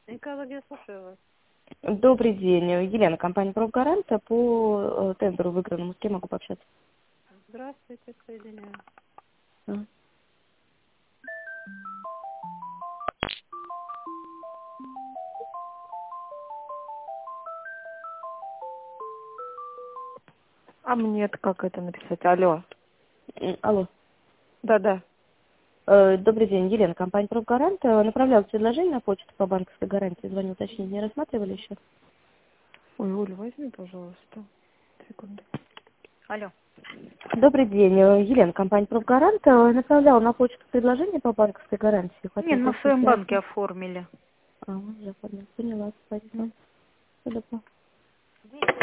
Экология, слушаю вас. Добрый день. Елена, компания «Профгарант». По тендеру выигранному с кем могу пообщаться? Здравствуйте, соединяю. А. А мне как это написать? Алло. Алло. Да-да. Добрый день, Елена, компания «Профгарант». Направлял предложение на почту по банковской гарантии. Звоню уточнить, не рассматривали еще? Ой, Оля, возьми, пожалуйста. Секунду. Алло. Добрый день, Елена, компания «Профгарант». Направляла на почту предложение по банковской гарантии. Нет, Хотел мы в уточнить, своем банке ясно? оформили. Я поняла. Спасибо. Всё, добро.